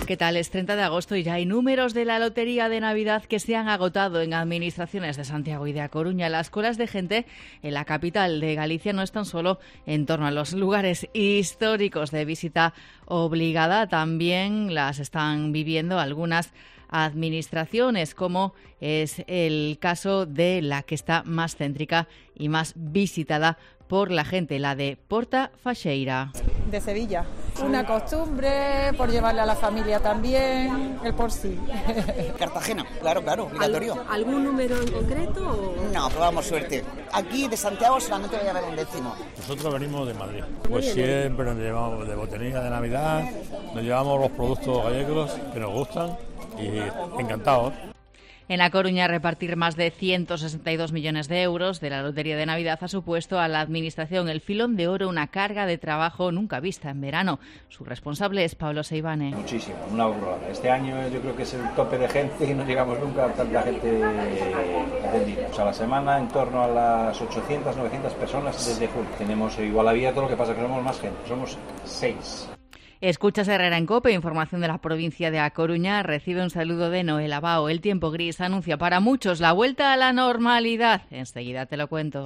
¿qué tal? Es 30 de agosto y ya hay números de la Lotería de Navidad que se han agotado en administraciones de Santiago y de A Coruña. Las colas de gente en la capital de Galicia no están solo en torno a los lugares históricos de visita obligada, también las están viviendo algunas administraciones, como es el caso de la que está más céntrica y más visitada por la gente, la de Porta Faxeira. De Sevilla. Una costumbre, por llevarle a la familia también, el por sí. Cartagena, claro, obligatorio. ¿Algún número en concreto? O... No, probamos suerte. Aquí de Santiago solamente voy a ver un décimo. Nosotros venimos de Madrid. Pues siempre nos llevamos de botanía de Navidad, nos llevamos los productos gallegos que nos gustan y encantados. En A Coruña, repartir más de 162 millones de euros de la Lotería de Navidad ha supuesto a la Administración el filón de oro, una carga de trabajo nunca vista en verano. Su responsable es Pablo Seivane. Muchísimo, una burrada. Este año yo creo que es el tope de gente y no llegamos nunca a tanta gente atendida. A la semana en torno a las 800, 900 personas desde julio. Tenemos igual abierto, lo que pasa es que somos más gente, somos 6. Escuchas Herrera en COPE, información de la provincia de A Coruña. Recibe un saludo de Noel Abao. El tiempo gris anuncia para muchos la vuelta a la normalidad. Enseguida te lo cuento.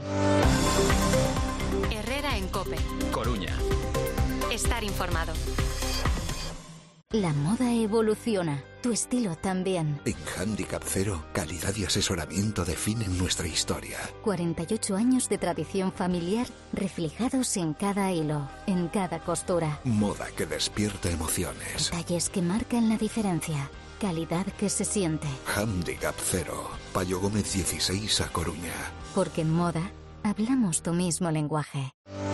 Herrera en COPE. Coruña. Estar informado. La moda evoluciona, tu estilo también. En Handicap Cero, calidad y asesoramiento definen nuestra historia. 48 años de tradición familiar reflejados en cada hilo, en cada costura. Moda que despierta emociones. Detalles que marcan la diferencia. Calidad que se siente. Handicap Cero, Payo Gómez 16, A Coruña. Porque en moda hablamos tu mismo lenguaje.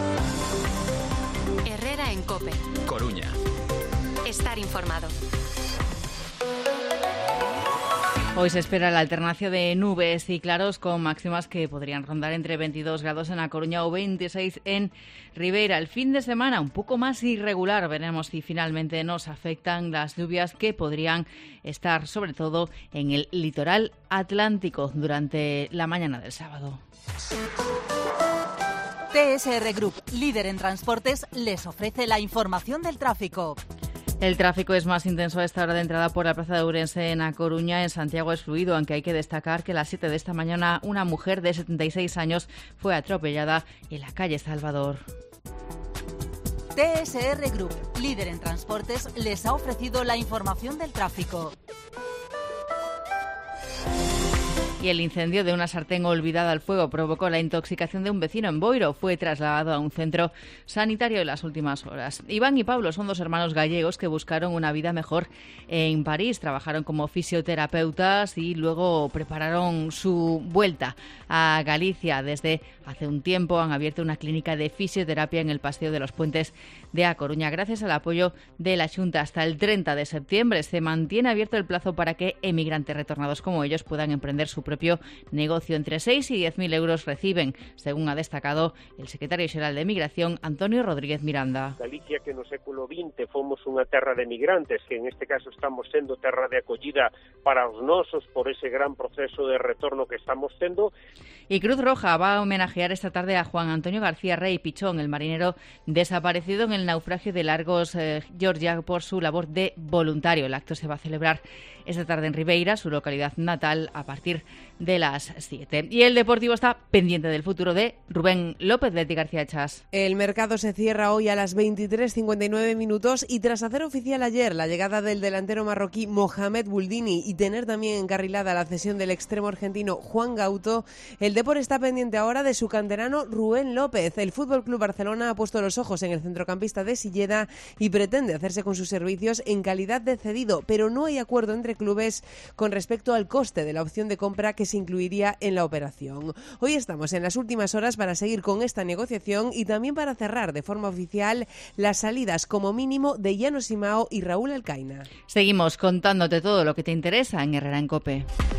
Herrera en COPE. Coruña. Estar informado. Hoy se espera la alternancia de nubes y claros con máximas que podrían rondar entre 22 grados en A Coruña o 26 en Ribeira. El fin de semana un poco más irregular. Veremos si finalmente nos afectan las lluvias que podrían estar sobre todo en el litoral atlántico durante la mañana del sábado. TSR Group, líder en transportes, les ofrece la información del tráfico. El tráfico es más intenso a esta hora de entrada por la Plaza de Ourense en A Coruña. En Santiago es fluido, aunque hay que destacar que a las 7 de esta mañana una mujer de 76 años fue atropellada en la calle Salvador. TSR Group, líder en transportes, les ha ofrecido la información del tráfico. Y el incendio de una sartén olvidada al fuego provocó la intoxicación de un vecino en Boiro. Fue trasladado a un centro sanitario en las últimas horas. Iván y Pablo son dos hermanos gallegos que buscaron una vida mejor en París. Trabajaron como fisioterapeutas y luego prepararon su vuelta a Galicia. Desde hace un tiempo han abierto una clínica de fisioterapia en el Paseo de los Puentes de A Coruña. Gracias al apoyo de la Xunta, hasta el 30 de septiembre se mantiene abierto el plazo para que emigrantes retornados como ellos puedan emprender su propio negocio. Entre 6 y 10.000 euros reciben, según ha destacado el secretario xeral de Migración, Antonio Rodríguez Miranda. Galicia, que no século XX fomos unha terra de migrantes, que en este caso estamos sendo terra de acollida para os nosos por ese gran proceso de retorno que estamos tendo. Y Cruz Roja va a homenajear esta tarde a Juan Antonio García Rey Pichón, el marinero desaparecido en el naufragio de Largos, Georgia, por su labor de voluntario. El acto se va a celebrar esta tarde en Ribeira, su localidad natal, a partir de las 7. Y el Deportivo está pendiente del futuro de Rubén López de García Chas. El mercado se cierra hoy a las 23:59 minutos y tras hacer oficial ayer la llegada del delantero marroquí Mohamed Buldini y tener también encarrilada la cesión del extremo argentino Juan Gauto, el Depor está pendiente ahora de su canterano Rubén López. El FC Barcelona ha puesto los ojos en el centrocampista de Silleda y pretende hacerse con sus servicios en calidad de cedido, pero no hay acuerdo entre clubes con respecto al coste de la opción de compra que se incluiría en la operación. Hoy estamos en las últimas horas para seguir con esta negociación y también para cerrar de forma oficial las salidas como mínimo de Llano Simao y Raúl Alcaina. Seguimos contándote todo lo que te interesa en Herrera en COPE.